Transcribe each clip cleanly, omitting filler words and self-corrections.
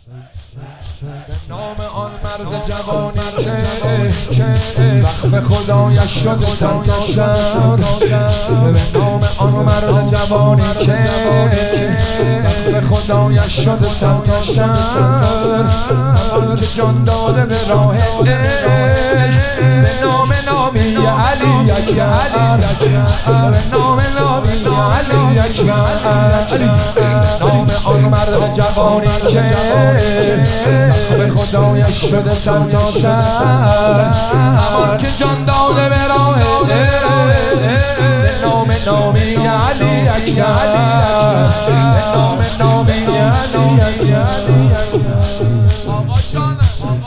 نام آن مرد جوانی که وقف خدایش شد سرتاسر. به نام آن مرد جوانی که وقف خدایش شد سرتاسر. همان که جان داده به راه عشق به نام نامی علی اکبر. به نام نامی علی اکبر. نام آن مرد جوانی که به خدایش شده سرتاسر. همان که جان داده به راه به نام نامی علی اکبر. به نام نامی علی اکبر. آقا جانم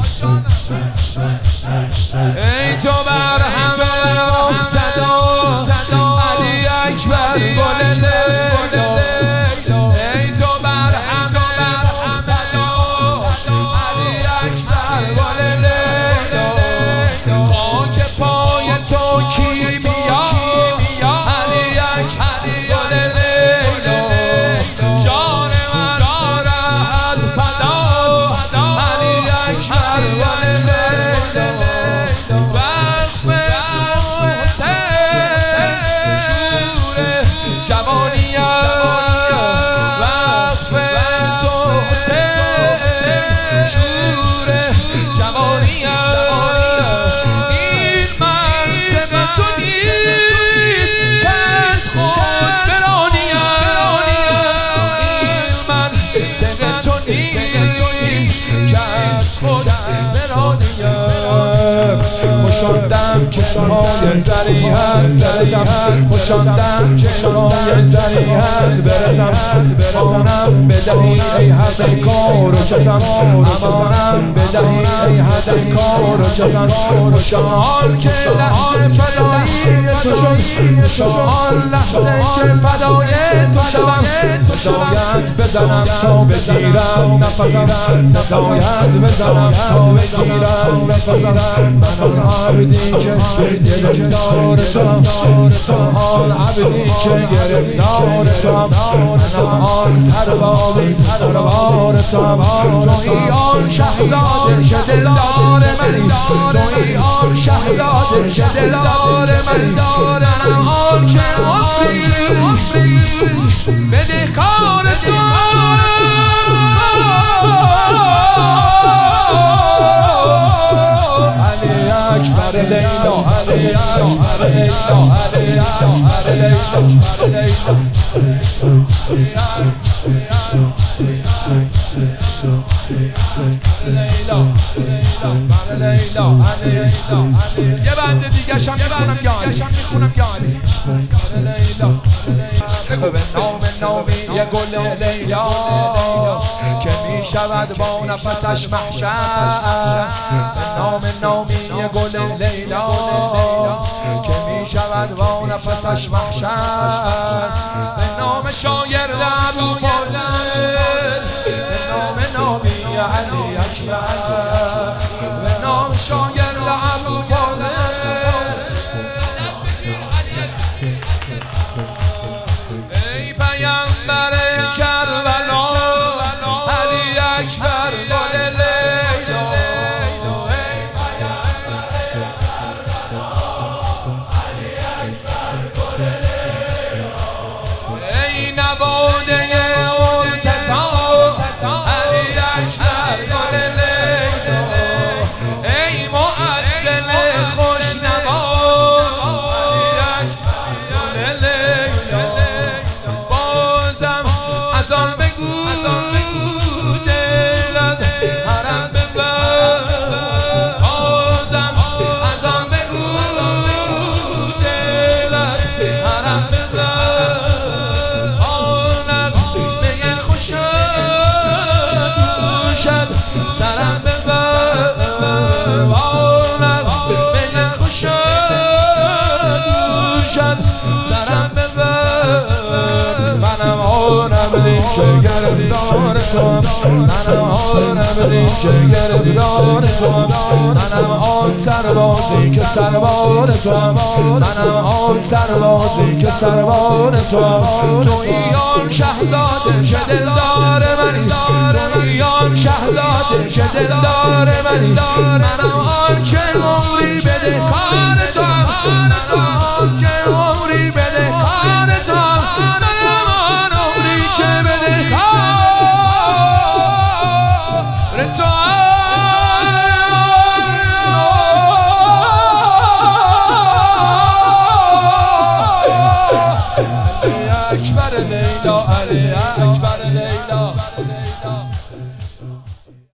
ای تو بر همه مقتدا علی اکبر گل لیلا. ای تو بر همه مقتدا علی اکبر گل لیلا. خاک پای تو کیمیا علی اکبر گل لیلا. جان من دارد فدا علی اکبر گل لیلا. وقف تو حسین شور جوانیه. وقف تو حسین شور جوانیه. این منطقه تو نیست که از خود برانیه. این منطقه تو نیست که از خود برانیه. خوشاندم که پای زریحت برسم. خوشاندم که پای زریحت برسم. امانم بدهی ای حد کار و کسم. امانم بدهی ای حد کار و کسم. خوشحال که لحظه فدایی تو شد. خوشحال لحظه که فدای تو شدم. صدایت بزنم تا بگیرم نفسم. صدایت بزنم تا بگیرم نفسم. من آن عبدی که گرفتار توام. آن عبدی که گرفتار توام. من آن سربار توام. تویی آن شهزاده که دلدار منی. تویی آن شهزاده که دلدار منی. منم آن که عمری بدهکار توام. علی اکبر لیلا علی اکبر لیلا علی اکبر لیلا. یه بنده دیگه شم میخونم یعنی بگو به نام نامی یه گل لیلا که می شود با نفسش محشر. به نام نامی یه گل لیلا که می شود با نفسش محشر. به نام شایر ابو فاضل. به نام نامی علی اکبر. به نام شایر ابو فاضل. ای پیامبر کربلا علی اکبر گل لیلا. ای نواده مرتضی علی اکبر گل لیلا. ای مؤذن خوشنوا علی اکبر گل لیلا. بازم از آن بگو دلت حرم ببر. بازم از آن بگو دلت حرم ببر. آن میگه خوشد سرم ببر. آن میگه خوشد سرم ببر. منم آن عبدی که گرفتار توام. منم آن عبدی که گرفتار توام. منم آن سربازی که سربار توام. منم آن سربازی که سربار توام. تویی آن شهزاده که دلدار منی. تویی آن شهزاده که دلدار منی، منم آن که عمری بده کارتم، منم که عمری بده کارتم، منم آن عمری که بده کارتم. علی اکبر لیلا، علی اکبر